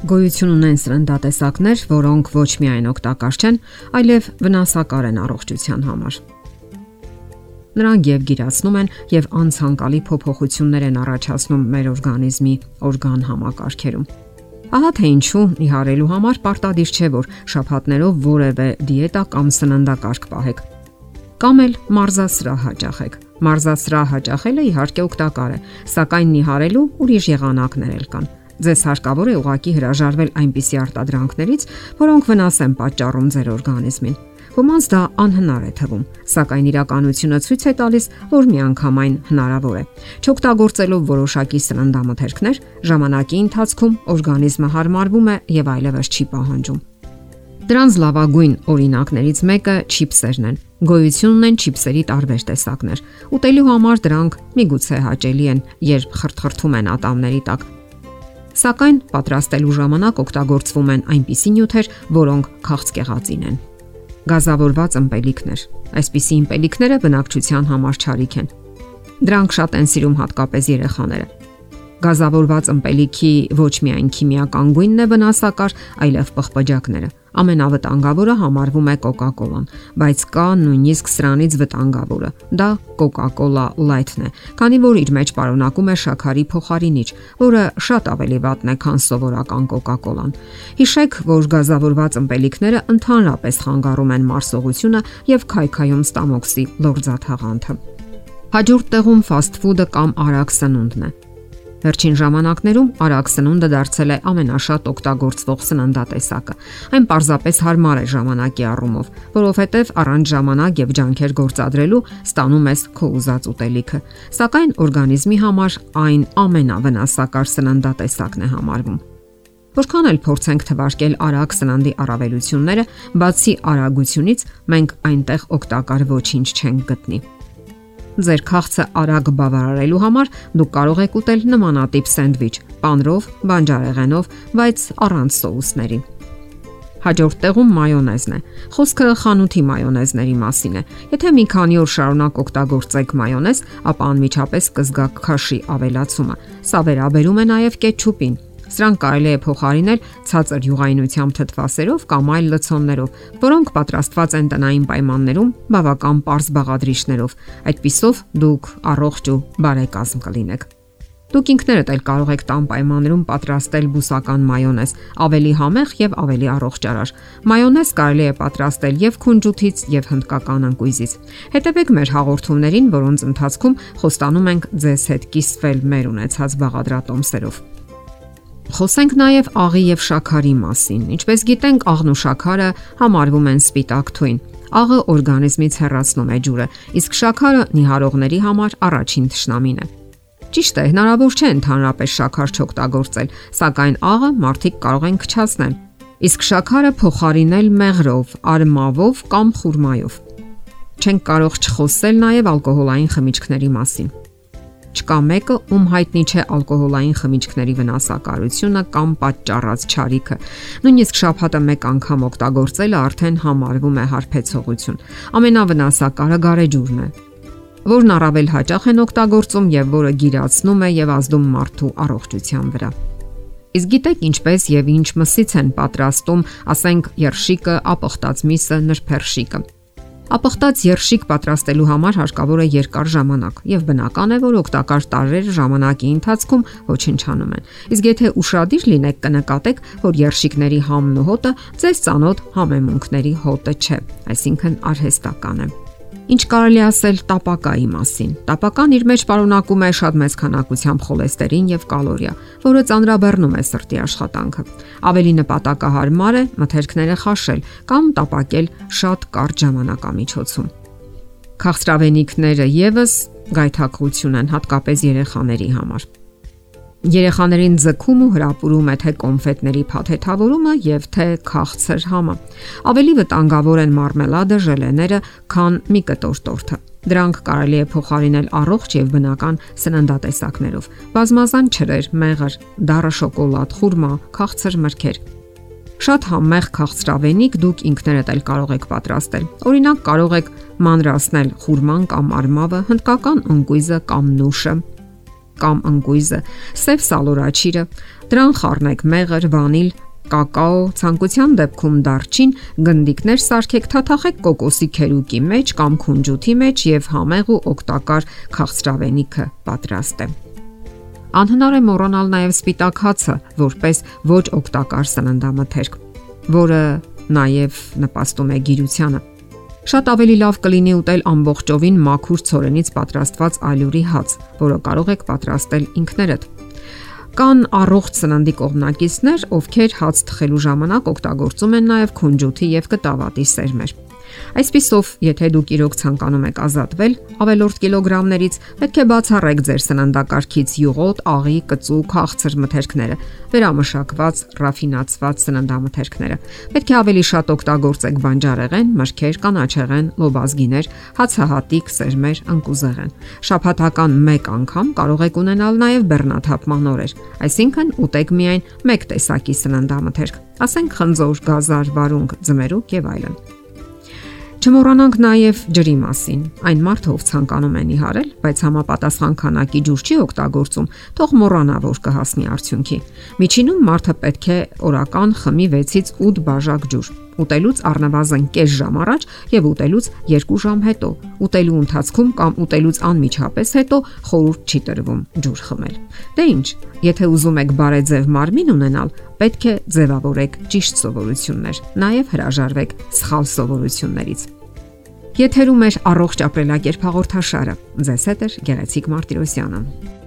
Գոյություն ունեն սննդատեսակներ, որոնք ոչ միայն օգտակար չեն, այլև վնասակար են առողջության համար։ Նրանք եւ գիրացնում են եւ անցանկալի փոփոխություններ են առաջացնում մեր օրգանիզմի օրգան համակարգերում։ Ահա թե ինչու նիհարելու համար պարտադիր չէ, որ շաբաթներով որևէ դիետա կամ սննդակարգ պահեք, կամ էլ մարզասրահ հաճախեք։ Մարզասրահ հաճախելը իհարկե օգտակար է, սակայն նիհարելու ուրիշ եղանակներ էլ կան։ Ձեզ հարկավոր է ուղղակի հրաժարվել այնպիսի արտադրանքներից, որոնք վնաս են պատճառում ձեր օրգանիզմին։ Ոմանց դա անհնար է թվում, սակայն իրականությունը ցույց է տալիս, որ միանգամայն հնարավոր է։ Չօգտագործելով որոշակի սննդամթերքներ, ժամանակի ընթացքում օրգանիզմը հարմարվում է եւ այլևս չի պահանջում։ Դրանց լավագույն օրինակներից մեկը չիփսերն են։ Գոյություն ունեն չիփսերի տարբեր տեսակներ։ Ուտելու համար դրանք միգուցե հաճելի են, երբ խրթխրթում են ատամների տակ։ Սակայն պատրաստելու ժամանակ օգտագործվում են այնպիսի նյութեր, որոնք քաղցկեղածին են։ Գազավորված ըմպելիքներ։ Այսպիսի ըմպելիքները բնակչության համար չարիք են։ Դրանք շատ են սիրում հատկապես երեխաները։ Գազավորված ըմպելիքի ոչ միայն քիմիական գույնն է վնասակար, այլև պղպջակները։ Ամենավտանգավորը համարվում է Coca-Cola-ն, բայց կա նույնիսկ սրանից վտանգավորը։ Դա Coca-Cola Light-ն է, քանի որ իր մեջ պարունակում է շաքարի փոխարինիչ, որը շատ ավելի վատն է, քան սովորական Coca-Cola-ն։ Հիշեք, որ գազավորված ըմպելիքները ընդհանրապես խանգարում են մարսողությունը եւ քայքայում ստամոքսի լորձաթաղանթը։ Հաջորդ տեղում ֆասթ ֆուդը կամ արագ սնունդն է։ Վերջին ժամանակներում արագ սնունդը դարձել է ամենաշատ օգտագործվող սննդատեսակը։ Այն պարզապես հարմար է ժամանակի առումով, որովհետև առանց ժամանակ եւ ջանքեր գործադրելու ստանում ես քո ուզած ուտելիքը։ Սակայն օրգանիզմի համար այն ամենավնասակար սննդատեսակն է համարվում։ Որքան էլ փորձենք թվարկել արագ սննդի առավելությունները, բացի արագությունից մենք այնտեղ օգտակար ոչինչ չենք գտնի։ Ձեր քաղցը արագ բավարարելու համար դուք կարող եք ուտել նմանատիպ սենդվիչ, պանրով, բանջարեղենով, բայց առանց սոուսների։ Հաջորդ տեղում մայոնեզն է։ Խոսքը խանութի մայոնեզների մասին է։ Եթե մի քանի օր շարունակ օգտագործեք մայոնեզ, ապա անմիջապես կզգաք քաշի ավելացումը։ Սա վերաբերում է նաև կետչուպին։ Սրանք կարելի է փոխարինել ցածր յուղայնությամբ թթվասերով կամ այլ լցոններով, որոնք պատրաստված են տնային պայմաններում բավական պարզ բաղադրիչներով։ Այդպիսով դուք առողջ ու բարեկազմ կլինեք։ Դուք ինքներդ էլ կարող եք տան պայմաններում պատրաստել բուսական մայոնեզ, ավելի համեղ եւ ավելի առողջարար։ Մայոնեզ կարելի է պատրաստել եւ քունջութից եւ հնդկական ընկույզից։ Հետևեք մեր հաղորդումներին, որոնց ընթացքում խոստանում ենք ձեզ հետ կիսվել մեր ունեցած բաղադրատոմսերով։ Խոսենք նաև աղի եւ շաքարի մասին։ Ինչպես գիտենք, աղն ու շաքարը համարվում են սպիտակ թույն։ Աղը օրգանիզմից հեռացնում է ջուրը, իսկ շաքարը նիհարողների համար առաջին թշնամին է։ Ճիշտ է, հնարավոր չէ ընդհանրապես շաքար չօգտագործել, սակայն աղը մարդիկ կարող են քչացնել, իսկ շաքարը փոխարինել մեղրով, արմավով կամ խուրմայով։ Չենք կարող չխոսել նաև ալկոհոլային խմիչքների մասին։ Չկա մեկը, ում հայտնի չէ ալկոհոլային խմիչքների վնասակարությունը կամ պատճառած չարիքը։ Նույնիսկ շաբաթը մեկ անգամ օգտագործելը արդեն համարվում է հարբեցողություն։ Ամենավնասակարը գարեջուրն է, որն առավել հաճախ են օգտագործում եւ որը գիրացնում է եւ ազդում մարդու առողջության վրա։ Իսկ գիտեք ինչպես եւ ինչ մսից են պատրաստում, ասենք, երշիկը, ապխտած միսը, նրբերշիկը։ Ապխտած երշիկ պատրաստելու համար հարկավոր է երկար ժամանակ եւ բնական է, որ օգտակար տարրեր ժամանակի ընթացքում ոչնչանում են։ Իսկ եթե ուշադիր լինեք, կնկատեք, որ երշիկների համն ու հոտը ձեզ ծանոթ համեմունքների հոտը չէ, այսինքն արհեստական է։ Ինչ կարելի ասել տապակայի մասին։ Տապական իր մեջ պարունակում է շատ մեծ քանակությամբ խոլեստերին եւ կալորիա, որը ծանրաբեռնում է սրտի աշխատանքը։ Ավելի նպատակահարմար է մթերքները խաշել կամ տապակել շատ կարճ ժամանակամիջոցում։ Քաղցրավենիքները եւս գայթակղություն են հատկապես երեխաների համար։ Երեխաներին ձգում ու հրապուրում է թե կոնֆետների փաթեթավորումը եւ թե քաղցր համը։ Ավելի վտանգավոր են մարմելադը, ժելեները, քան մի կտոր տորթը։ Դրանք կարելի է փոխարինել առողջ եւ բնական սննդատեսակներով։ Բազմազան ջրեր, մեղր, դառը շոկոլադ, խուրմա, քաղցր մրգեր։ Շատ համեղ քաղցրավենիք դուք ինքներդ էլ կարող եք պատրաստել։ Օրինակ կարող եք մանրացնել խուրման կամ արմավը, հնդկական ընկույզը կամ նուշը կամ ընկույզը, սև սալորաչիրը, Դրան խառնեք մեղր, վանիլ, կակաո, ցանկության դեպքում դարչին, գնդիկներ սարքեք, թաթախեք կոկոսի քերուկի մեջ կամ քունջութի մեջ եւ համեղ ու օգտակար քաղցրավենիքը պատրաստ է։ Անհնար է մոռանալ նաեւ սպիտակ հացը, որպես ոչ օգտակար սննդամթերք, որը նաեւ նպաստում է գիրությանը։ Շատ ավելի լավ կլինի ուտել ամբողջովին մաքուր ցորենից պատրաստված ալյուրի հաց, որը կարող եք պատրաստել ինքներդ։ Կան առողջ սննդի կողմնակիցներ, ովքեր հաց թխելու ժամանակ օգտագործում են նաև քունջութի եւ կտավատի սերմեր։ Այսպիսով, եթե դուք իրոք ցանկանում եք ազատվել ավելորդ կիլոգրամներից, պետք է բացառեք ձեր սննդակարգից յուղոտ, աղի, կծու, քաղցր մթերքները, վերամշակված, ռաֆինացված սննդամթերքները։ Պետք է ավելի շատ օգտագործեք բանջարեղեն, մրգեր, կանաչեղեն, լոբազգիներ, հացահատիկ, սերմեր, ընկուզեղեն։ Շաբաթական 1 անգամ կարող եք ունենալ նաև բեռնաթափման օրեր, այսինքն ուտեք միայն 1 տեսակի սննդամթերք, ասենք խնձոր, գազար, վարունգ, ձմերուկ եւ այլն։ Չմոռանանք նաև ջրի մասին։ Այն մարդը, ով ցանկանում է նիհարել, բայց համապատասխան քանակի ջուր չի օգտագործում, թող մոռանա, որ կհասնի արդյունքի։ Միջինում մարդը պետք է օրական խմի 6-ից 8 բաժակ ջուր։ Ուտելուց առնվազն կես ժամ առաջ եւ ուտելուց 2 ժամ հետո։ Ուտելու ընթացքում կամ ուտելուց անմիջապես հետո խորհուրդ չի տրվում ջուր խմել։ Դե ինչ, եթե ուզում եք բարեձև մարմին ունենալ, պետք է ձևավորեք ճիշտ սովորություններ, նաեւ հրաժարվեք սխալ սովորություններից։ Եթերում է առողջ ապրելակերպ հաղորդաշարը։ Ձեզ հետ է Գեղեցիկ Մարտիրոսյանը։